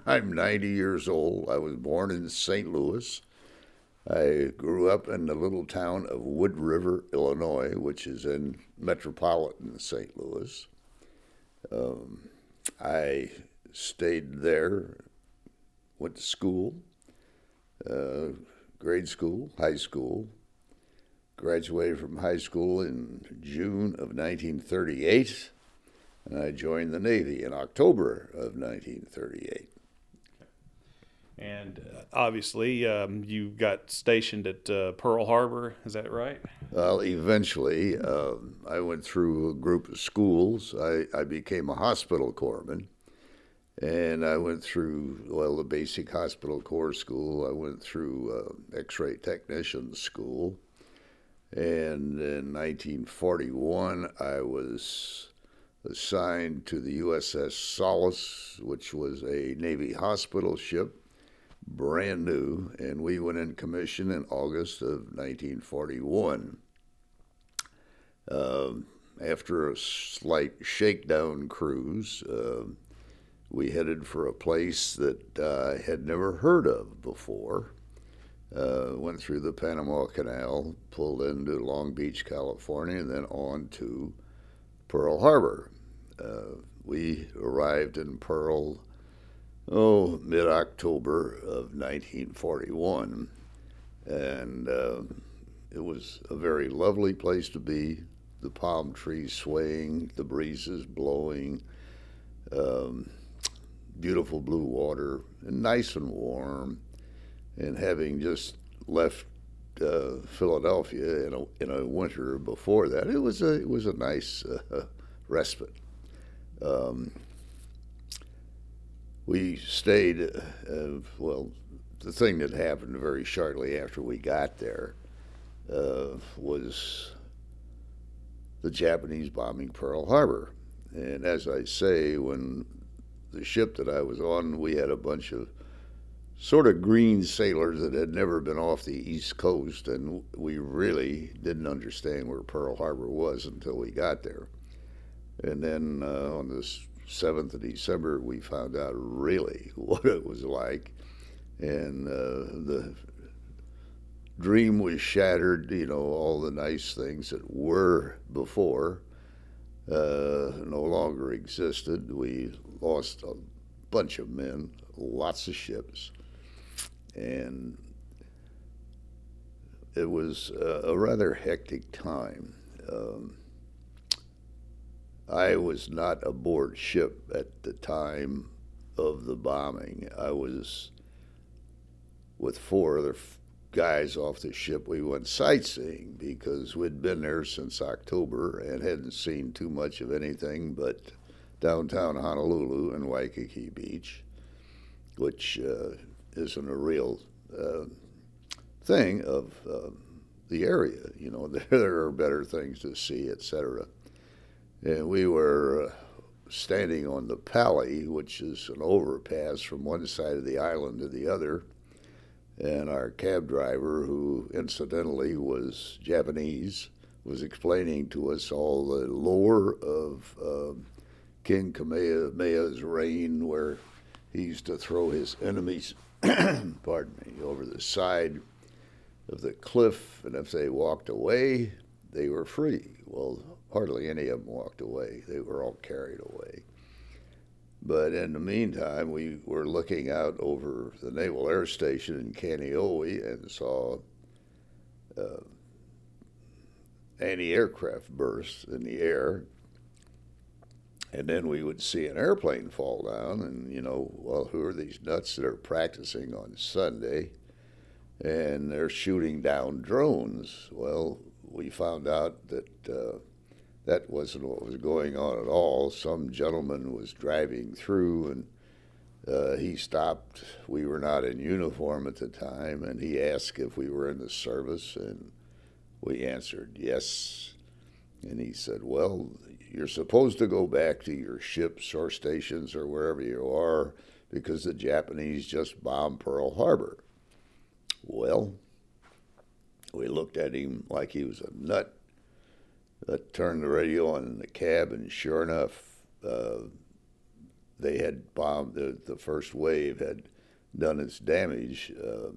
I'm 90 years old. I was born in St. Louis. I grew up in the little town of Wood River, Illinois, which is in metropolitan St. Louis. I stayed there, went to school, uh, grade school, high school, graduated from high school in June of 1938, and I joined the Navy in October of 1938. And obviously, you got stationed at Pearl Harbor. Is that right? Well, eventually, I went through a group of schools. I became a hospital corpsman, and I went through, well, the basic hospital corps school. I went through X-ray technician school, and in 1941, I was assigned to the USS Solace, which was a Navy hospital ship, brand new, and we went in commission in August of 1941. After a slight shakedown cruise, we headed for a place that I had never heard of before. Went through the Panama Canal, pulled into Long Beach, California, and then on to Pearl Harbor. We arrived in Pearl, mid October of 1941, and it was a very lovely place to be. The palm trees swaying, the breezes blowing, um, beautiful blue water, and nice and warm. And having just left Philadelphia in a winter before that, it was a nice respite. Um, we stayed. Well, the thing that happened very shortly after we got there was the Japanese bombing Pearl Harbor. And as I say, when the ship that I was on, we had a bunch of sort of green sailors that had never been off the East Coast, and we really didn't understand where Pearl Harbor was until we got there. And then on the 7th of December, we found out really what it was like, and the dream was shattered. You know, all the nice things that were before no longer existed. We lost a bunch of men, lots of ships, and it was a rather hectic time. I was not aboard ship at the time of the bombing. I was with four other guys off the ship. We went sightseeing because we'd been there since October and hadn't seen too much of anything but downtown Honolulu and Waikiki Beach, which isn't a real thing of the area. You know, there are better things to see, etc. And we were standing on the Pali, which is an overpass from one side of the island to the other. And our cab driver, who incidentally was Japanese, was explaining to us all the lore of King Kamehameha's reign, where he used to throw his enemies, pardon me, over the side of the cliff, and if they walked away, they were free. Well, hardly any of them walked away. They were all carried away. But in the meantime, we were looking out over the Naval Air Station in Kaneohe and saw anti-aircraft bursts in the air. And then we would see an airplane fall down, and, you know, well, who are these nuts that are practicing on Sunday? And they're shooting down drones. Well, we found out that that wasn't what was going on at all. Some gentleman was driving through, and he stopped. We were not in uniform at the time, and he asked if we were in the service, and we answered yes. And he said, well, you're supposed to go back to your ships or stations or wherever you are because the Japanese just bombed Pearl Harbor. Well, we looked at him like he was a nut. Turned the radio on in the cab, and sure enough, they had bombed, the first wave had done its damage.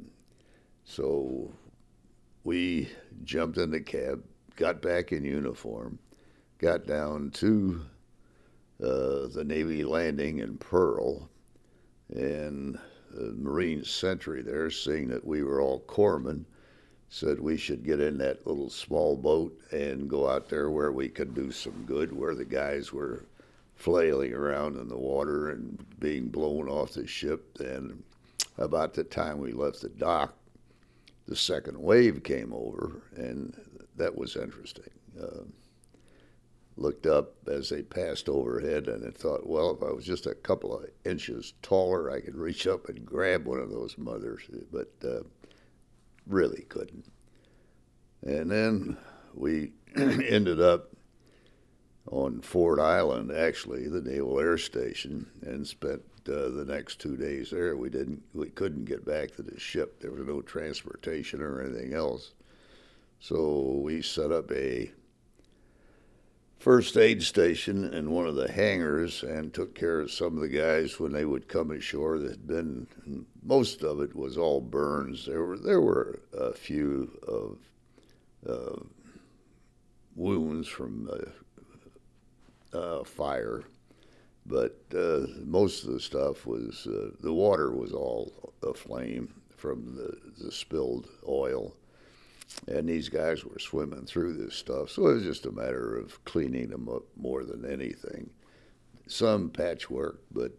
So we jumped in the cab, got back in uniform, got down to the Navy landing in Pearl, and the Marine sentry there, seeing that we were all corpsmen, said we should get in that little small boat and go out there where we could do some good, where the guys were flailing around in the water and being blown off the ship. And about the time we left the dock, the second wave came over, and that was interesting. Looked up as they passed overhead, and I thought, well, if I was just a couple of inches taller, I could reach up and grab one of those mothers, but really couldn't. And then we ended up on Ford Island, actually, the Naval Air Station, and spent the next 2 days there. We couldn't get back to the ship. There was no transportation or anything else. So we set up a first aid station in one of the hangars and took care of some of the guys when they would come ashore that had been, most of it was all burns. There were a few of wounds from fire, but most of the stuff was, the water was all aflame from the spilled oil. And these guys were swimming through this stuff, so it was just a matter of cleaning them up more than anything. Some patchwork, but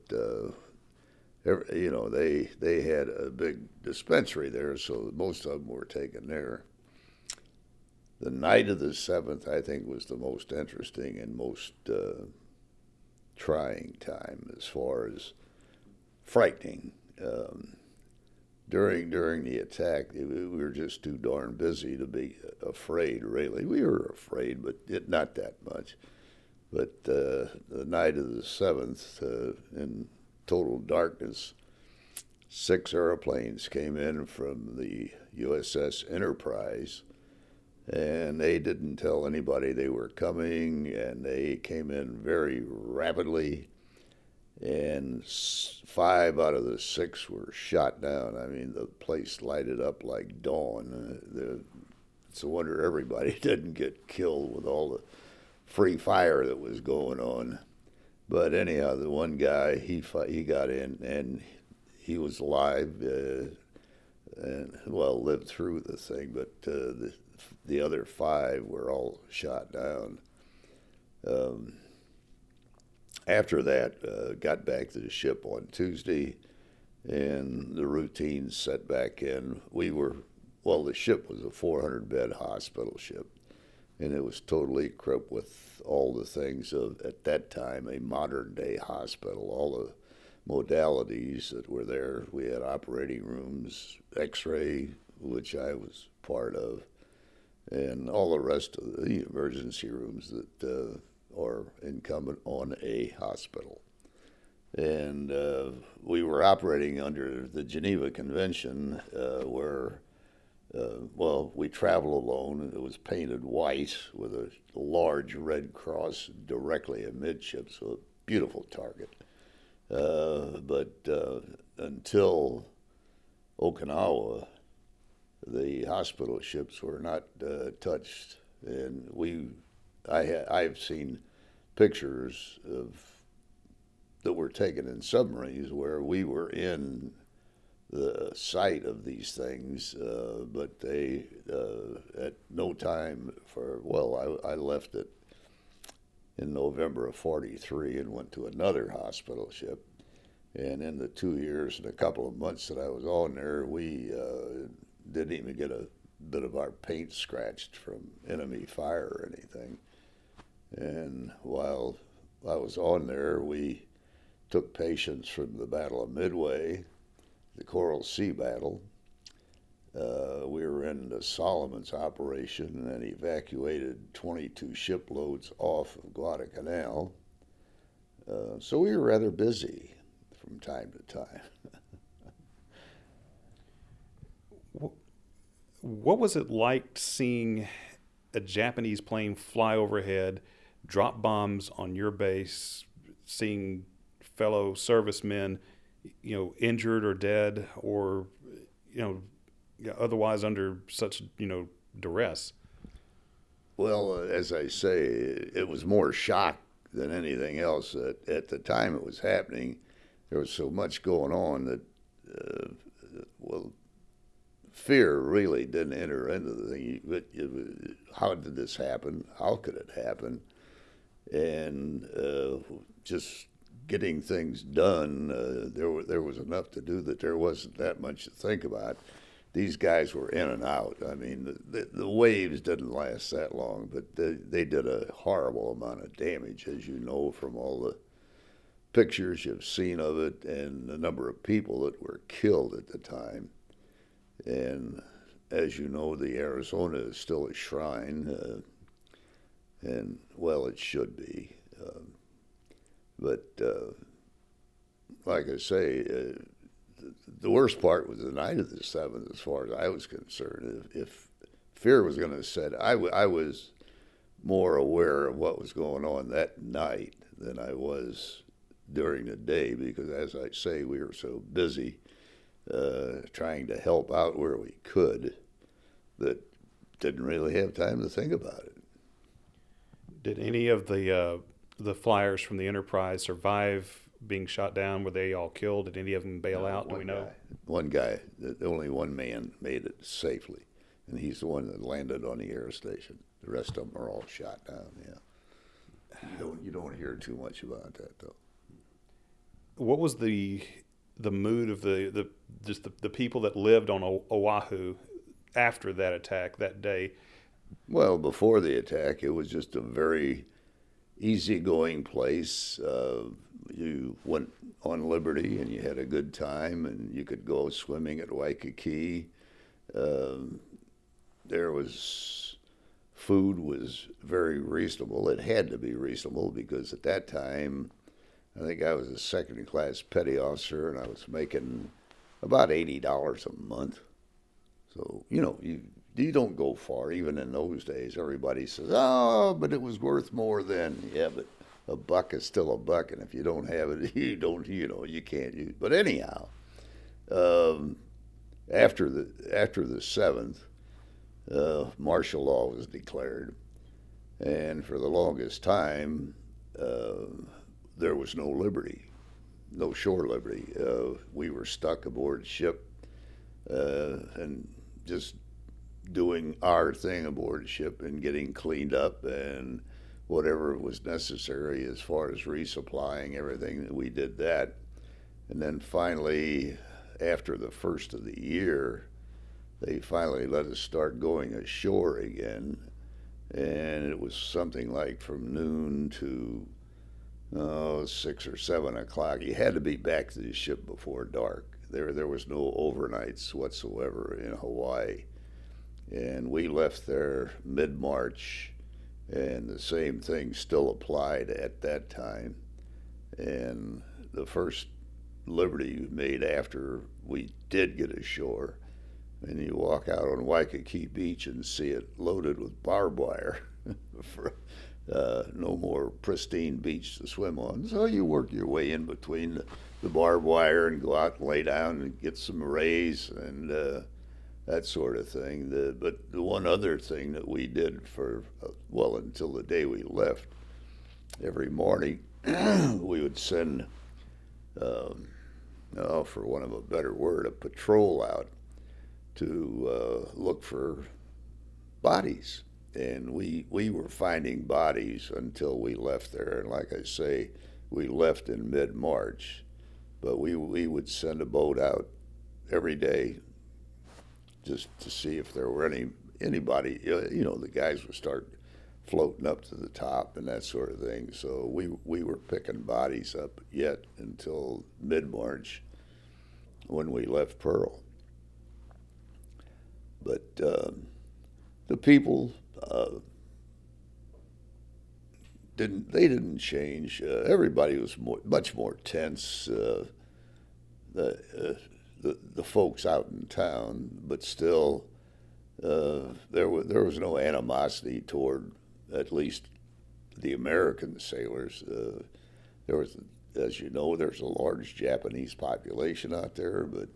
they had a big dispensary there, so most of them were taken there. The night of the 7th, I think, was the most interesting and most trying time as far as frightening. During the attack, we were just too darn busy to be afraid, really. We were afraid, but not that much. But the night of the 7th, in total darkness, 6 airplanes came in from the USS Enterprise, and they didn't tell anybody they were coming, and they came in very rapidly. And 5 out of the 6 were shot down. I mean, the place lighted up like dawn. It's a wonder everybody didn't get killed with all the free fire that was going on. But anyhow, the one guy, he got in, and he was alive, and well, lived through the thing. But the other 5 were all shot down. After that, got back to the ship on Tuesday, and the routine set back in. The ship was a 400-bed hospital ship, and it was totally equipped with all the things of, at that time, a modern-day hospital, all the modalities that were there. We had operating rooms, X-ray, which I was part of, and all the rest of the emergency rooms that are incumbent on a hospital. And we were operating under the Geneva Convention, where, we travel alone. It was painted white with a large red cross directly amidship, so a beautiful target. But until Okinawa, the hospital ships were not touched, and I've seen pictures that were taken in submarines where we were in the site of these things, but they at no time I left it in November of '43 and went to another hospital ship, and in the 2 years and a couple of months that I was on there, we didn't even get a bit of our paint scratched from enemy fire or anything. And while I was on there, we took patients from the Battle of Midway, the Coral Sea Battle. We were in the Solomon's operation and evacuated 22 shiploads off of Guadalcanal. So we were rather busy from time to time. What was it like seeing a Japanese plane fly overhead, drop bombs on your base, seeing fellow servicemen, injured or dead, or otherwise under such duress? Well, as I say, it was more shock than anything else. At the time it was happening, there was so much going on that, well, fear really didn't enter into the thing. How did this happen? How could it happen? And just getting things done, there was enough to do that there wasn't that much to think about. These guys were in and out. I mean, the waves didn't last that long, but they did a horrible amount of damage, as you know from all the pictures you've seen of it and the number of people that were killed at the time. And as you know, the Arizona is still a shrine, and well, it should be. But like I say, the worst part was the night of the 7th, as far as I was concerned. If fear was going to set, I was more aware of what was going on that night than I was during the day, because, as I say, we were so busy trying to help out where we could that didn't really have time to think about it. Did any of the flyers from the Enterprise survive being shot down? Were they all killed? Did any of them bail out? Do we know? One guy, only one man made it safely, and he's the one that landed on the air station. The rest of them are all shot down, yeah. You don't hear too much about that, though. What was the mood of the people that lived on Oahu after that attack that day? Well, before the attack, it was just a very easygoing place. You went on Liberty and you had a good time, and you could go swimming at Waikiki. There was food was very reasonable. It had to be reasonable because at that time, I think I was a second-class petty officer, and I was making about $80 a month. So you don't go far, even in those days. Everybody says, "Oh, but it was worth more then." Yeah, but a buck is still a buck, and if you don't have it, you can't use. But anyhow, after the 7th, martial law was declared, and for the longest time, there was no liberty, no shore liberty. We were stuck aboard ship, and just doing our thing aboard ship and getting cleaned up and whatever was necessary as far as resupplying everything. We did that. And then finally, after the first of the year, they finally let us start going ashore again. And it was something like from noon to 6 or 7 o'clock. You had to be back to the ship before dark. There was no overnights whatsoever in Hawaii. And we left there mid-March, and the same thing still applied at that time. And the first liberty made after we did get ashore, and you walk out on Waikiki Beach and see it loaded with barbed wire. For, no more pristine beach to swim on. So you work your way in between the barbed wire and go out and lay down and get some rays and that sort of thing. But the one other thing that we did for, until the day we left, every morning we would send, for want of a better word, a patrol out to look for bodies. And we were finding bodies until we left there. And like I say, we left in mid-March, but we would send a boat out every day just to see if there were anybody. The guys would start floating up to the top and that sort of thing. So we were picking bodies up yet until mid-March when we left Pearl. But the people didn't change. Everybody was much more tense. The folks out in town, but still, there was no animosity toward at least the American sailors. There was as you know, there's a large Japanese population out there, but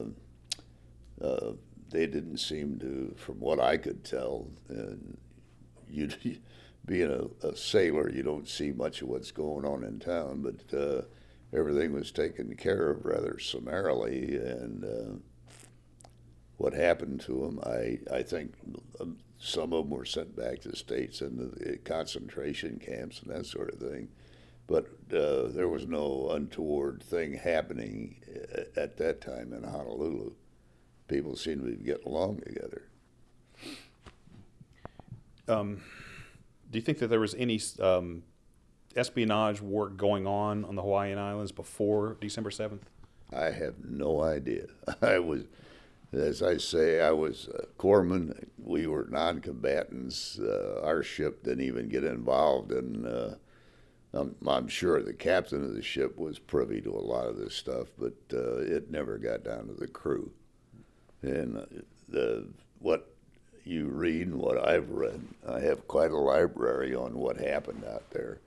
they didn't seem to, from what I could tell, and you being a sailor, you don't see much of what's going on in town, but everything was taken care of rather summarily, and what happened to them, I think some of them were sent back to the States into the concentration camps and that sort of thing. But there was no untoward thing happening at that time in Honolulu. People seemed to be getting along together. Do you think that there was any espionage work going on the Hawaiian Islands before December 7th? I have no idea. I was, as I say, I was a corpsman. We were non-combatants. Our ship didn't even get involved in. I'm sure the captain of the ship was privy to a lot of this stuff, but it never got down to the crew. And what you read and what I've read, I have quite a library on what happened out there.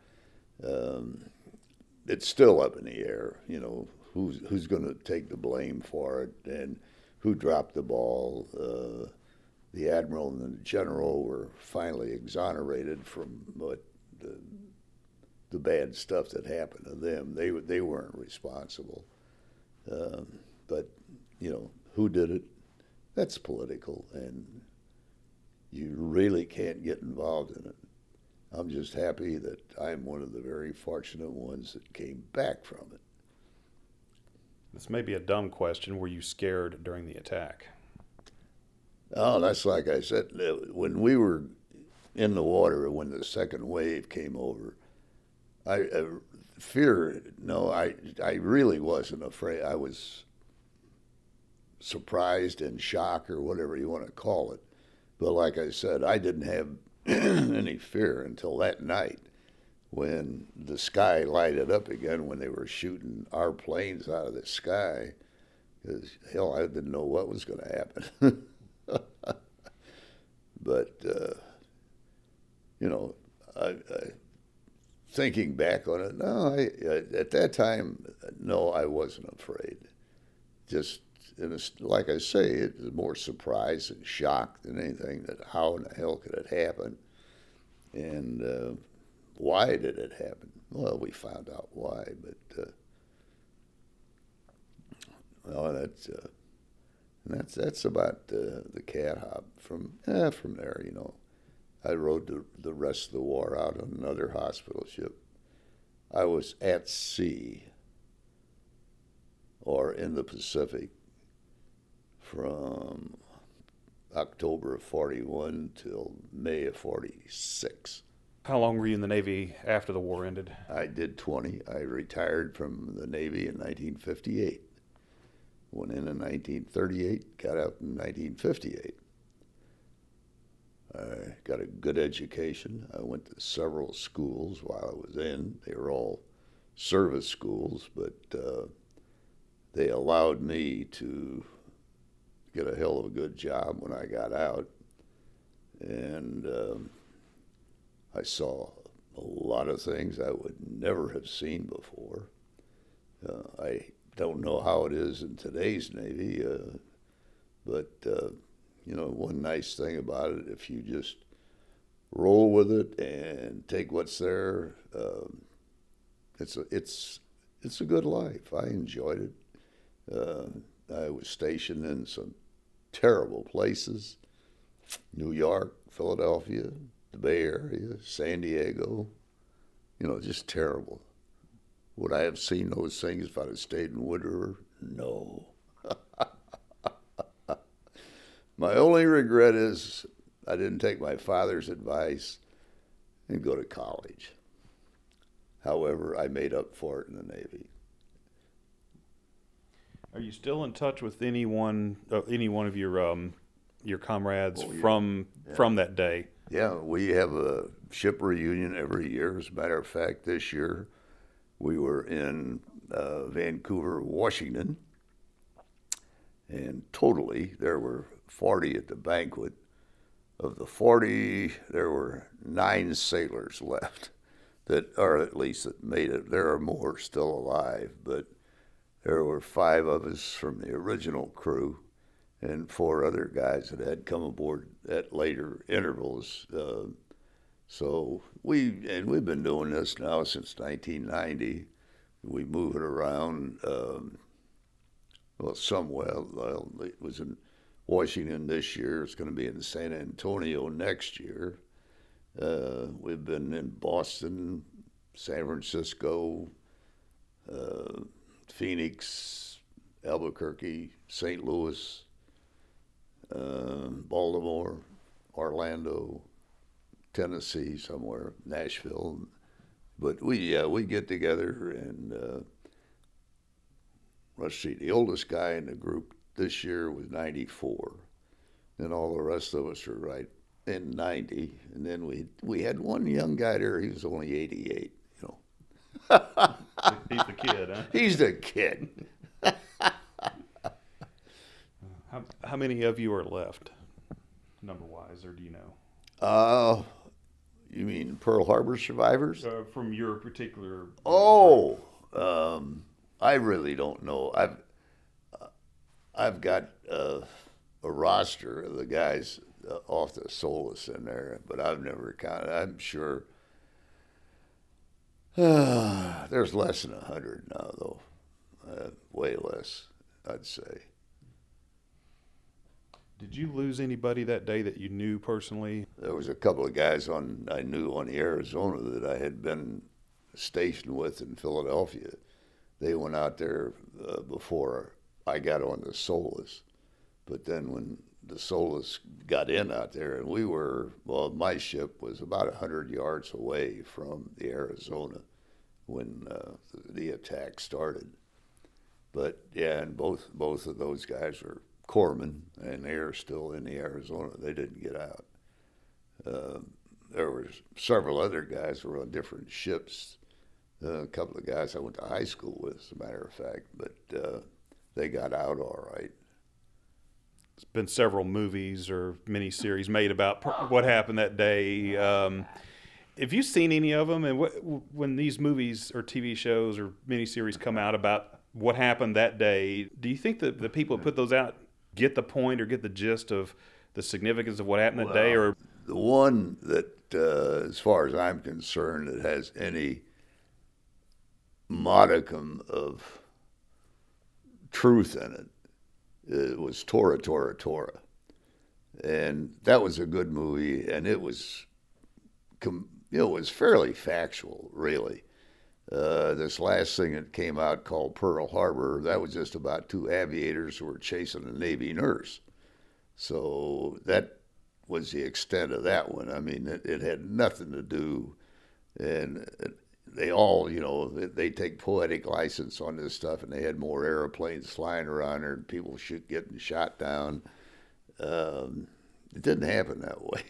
It's still up in the air, you know, who's going to take the blame for it and who dropped the ball. The admiral and the general were finally exonerated from what the bad stuff that happened to them. They weren't responsible. But, you know, who did it? That's political, and you really can't get involved in it. I'm just happy that I'm one of the very fortunate ones that came back from it. This may be a dumb question. Were you scared during the attack? Oh, that's like I said, when we were in the water, when the second wave came over, I really wasn't afraid. I was surprised and shocked, or whatever you want to call it. But like I said, I didn't have any fear until that night when the sky lighted up again, when they were shooting our planes out of the sky. Because, hell, I didn't know what was going to happen. But, you know, thinking back on it, no, at that time, no, I wasn't afraid. Just, like I say, it was more surprise and shock than anything, that how in the hell could it happen? And why did it happen? Well, we found out why, but well, that's about the cat hop. From there, you know, I rode the rest of the war out on another hospital ship. I was at sea or in the Pacific from October of 41 till May of 46. How long were you in the Navy after the war ended? I did 20. I retired from the Navy in 1958. Went in 1938, got out in 1958. I got a good education. I went to several schools while I was in. They were all service schools, but they allowed me to get a hell of a good job when I got out. And I saw a lot of things I would never have seen before. I don't know how it is in today's Navy, but you know, one nice thing about it, if you just roll with it and take what's there, it's a good life. I enjoyed it. I was stationed in some terrible places: New York, Philadelphia, the Bay Area, San Diego. You know, just terrible. Would I have seen those things if I'd have stayed in Wood River? No. My only regret is I didn't take my father's advice and go to college. However, I made up for it in the Navy. Are you still in touch with any one of your comrades Oh, yeah. from that day? Yeah, we have a ship reunion every year. As a matter of fact, this year we were in Vancouver, Washington, and totally there were 40 at the banquet. Of the 40, there were 9 sailors left. that, or at least that made it. There are more still alive, but there were 5 of us from the original crew and 4 other guys that had come aboard at later intervals. So we've been doing this now since 1990. We move it around. Well, it was in Washington this year. It's going to be in San Antonio next year. We've been in Boston, San Francisco, Phoenix, Albuquerque, St. Louis, Baltimore, Orlando, Tennessee, somewhere, Nashville. But we get together and let's see, the oldest guy in the group this year was 94. And all the rest of us are right in 90. And then we had one young guy there, he was only 88, you know. He's the kid, huh? He's the kid. How many of you are left, number-wise, or do you know? You mean Pearl Harbor survivors? From your particular... I really don't know. I've got a roster of the guys off the Solace in there, but I've never counted. I'm sure there's less than 100 now, though. Way less, I'd say. Did you lose anybody that day that you knew personally? There was a couple of guys I knew on the Arizona that I had been stationed with in Philadelphia. They went out there before I got on the Solace. But then when the Solace got in out there, and my ship was about 100 yards away from the Arizona when the attack started. But yeah, and both of those guys are corpsmen, and they are still in the Arizona. They didn't get out. There were several other guys who were on different ships. A couple of guys I went to high school with, as a matter of fact, but they got out all right. There's been several movies or miniseries made about what happened that day. Have you seen any of them? And when these movies or TV shows or miniseries come out about what happened that day, do you think that the people who put those out get the point or get the gist of the significance of what happened that day? Or the one that, as far as I'm concerned, that has any modicum of truth in it was Tora, Tora, Tora. And that was a good movie, and it was fairly factual, really. This last thing that came out called Pearl Harbor, that was just about 2 aviators who were chasing a Navy nurse. So that was the extent of that one. I mean, it had nothing to do, and they all, they take poetic license on this stuff, and they had more airplanes flying around there and people getting shot down. It didn't happen that way.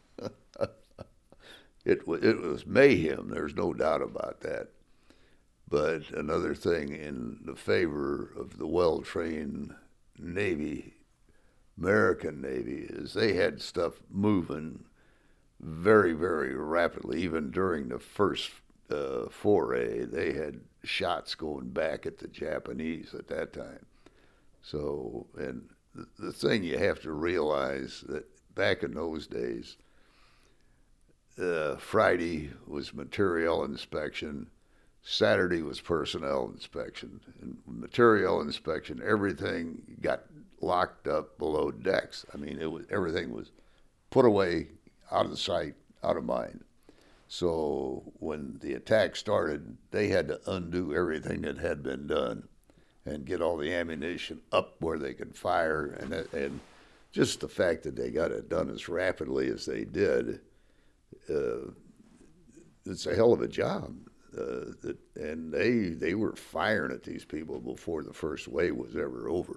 It was mayhem. There's no doubt about that. But another thing in the favor of the well-trained Navy, American Navy, is they had stuff moving very, very rapidly. Even during the first foray, they had shots going back at the Japanese at that time. So, and the thing you have to realize that back in those days, Friday was materiel inspection, Saturday was personnel inspection. And materiel inspection, everything got locked up below decks. I mean, everything was put away, out of sight, out of mind. So when the attack started, they had to undo everything that had been done and get all the ammunition up where they could fire. And just the fact that they got it done as rapidly as they did, it's a hell of a job. And they were firing at these people before the first wave was ever over.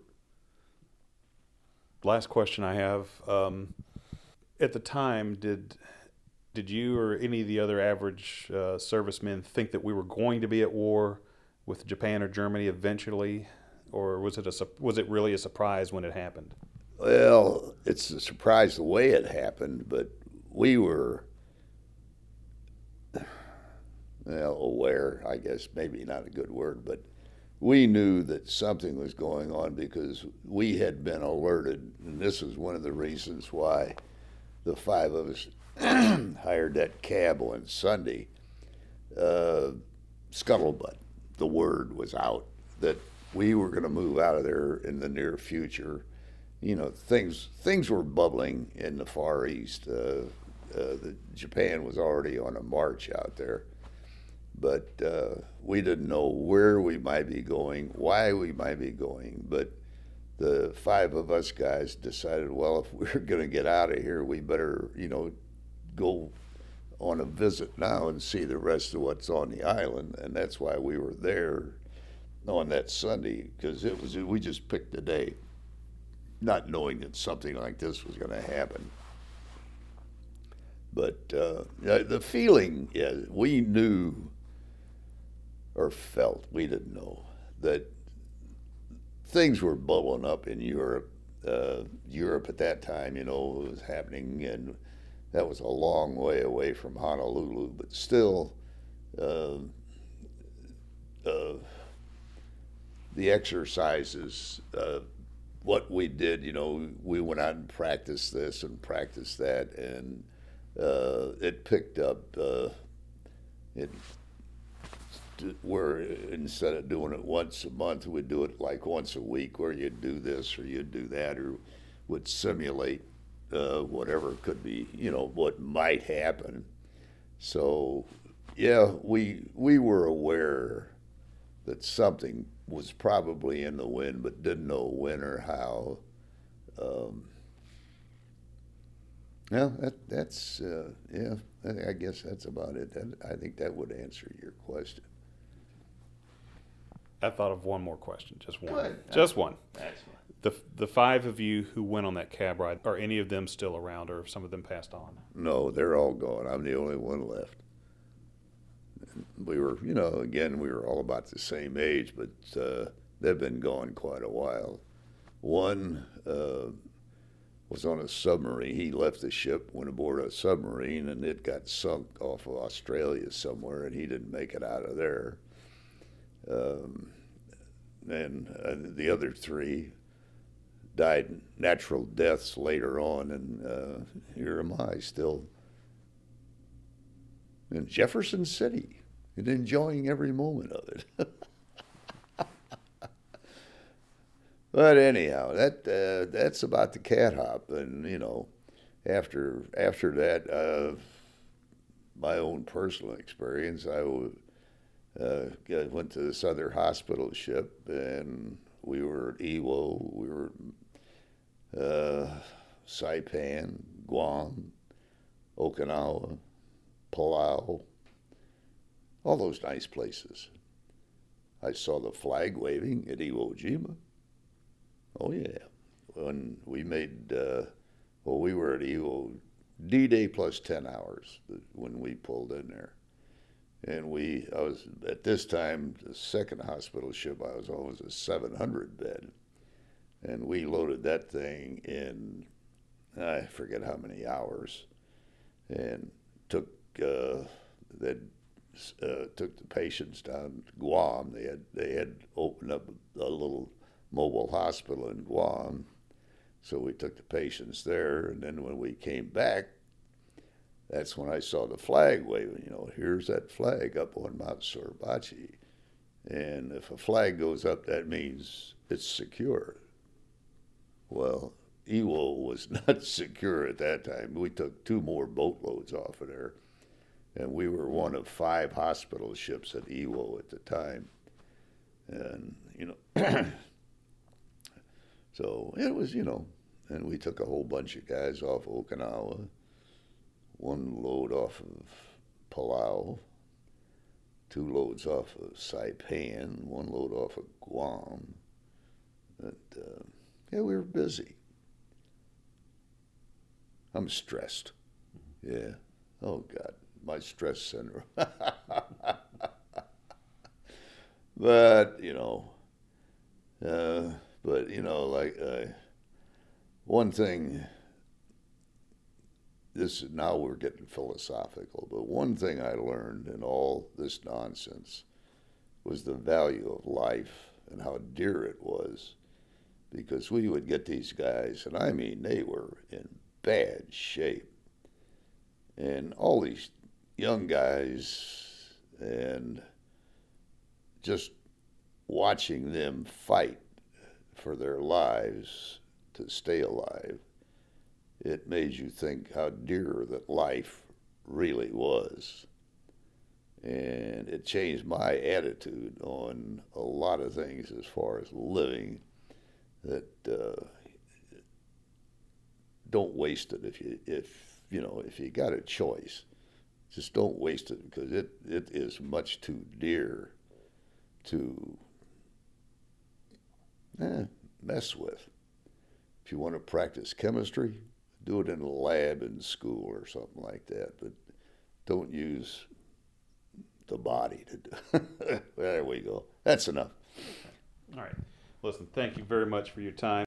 Last question I have. At the time, did you or any of the other average servicemen think that we were going to be at war with Japan or Germany eventually, or was it really a surprise when it happened? Well, it's a surprise the way it happened, but we were well, aware, I guess, maybe not a good word, but we knew that something was going on because we had been alerted, and this is one of the reasons why the five of us hired that cab on Sunday. Scuttlebutt, the word was out that we were going to move out of there in the near future. You know, things were bubbling in the Far East. Japan was already on a march out there, but we didn't know where we might be going, why we might be going. But the five of us guys decided, well, if we're going to get out of here, we better, go on a visit now and see the rest of what's on the island. And that's why we were there on that Sunday, because we just picked the day, not knowing that something like this was going to happen. But the feeling is we knew or felt, we didn't know, that things were bubbling up in Europe. Europe at that time, was happening, and that was a long way away from Honolulu, but still, the exercises, what we did, we went out and practiced this and practiced that, and it picked up. Where instead of doing it once a month, we'd do it like once a week, where you'd do this or you'd do that, or would simulate whatever could be, what might happen. So, yeah, we were aware that something was probably in the wind, but didn't know when or how. That's I guess that's about it. I think that would answer your question. I thought of one more question, just one. Good. Just one. That's fine. The five of you who went on that cab ride, are any of them still around, or have some of them passed on? No, they're all gone. I'm the only one left. We were, again, we were all about the same age, but they've been gone quite a while. One was on a submarine. He left the ship, went aboard a submarine, and it got sunk off of Australia somewhere, and he didn't make it out of there. And the other three died natural deaths later on, and here am I still in Jefferson City and enjoying every moment of it. But anyhow, that's about the cat hop, and after that, my own personal experience, I went to this other hospital ship, and we were at Iwo, we were Saipan, Guam, Okinawa, Palau, all those nice places. I saw the flag waving at Iwo Jima. Oh yeah, when we made, we were at Iwo D-Day plus 10 hours when we pulled in there. And I was, at this time, the second hospital ship I was on was a 700 bed. And we loaded that thing in, I forget how many hours, and took took the patients down to Guam. They had opened up a little mobile hospital in Guam, so we took the patients there. And then when we came back, that's when I saw the flag waving. Here's that flag up on Mount Suribachi, and if a flag goes up, that means it's secure. Well, Iwo was not secure at that time. We took 2 more boatloads off of there, and we were one of 5 hospital ships at Iwo at the time. And, so it was, and we took a whole bunch of guys off Okinawa, 1 load off of Palau, 2 loads off of Saipan, 1 load off of Guam. But, we were busy. I'm stressed. Yeah. Oh, God, my stress syndrome. But, one thing now we're getting philosophical, but one thing I learned in all this nonsense was the value of life and how dear it was, because we would get these guys, and I mean, they were in bad shape, and all these young guys, and just watching them fight for their lives to stay alive, it made you think how dear that life really was. And it changed my attitude on a lot of things as far as living, that don't waste it. If you got a choice, just don't waste it, because it is much too dear to mess with. If you want to practice chemistry, do it in a lab in school or something like that, but don't use the body to do. There we go. That's enough. All right. Listen, thank you very much for your time.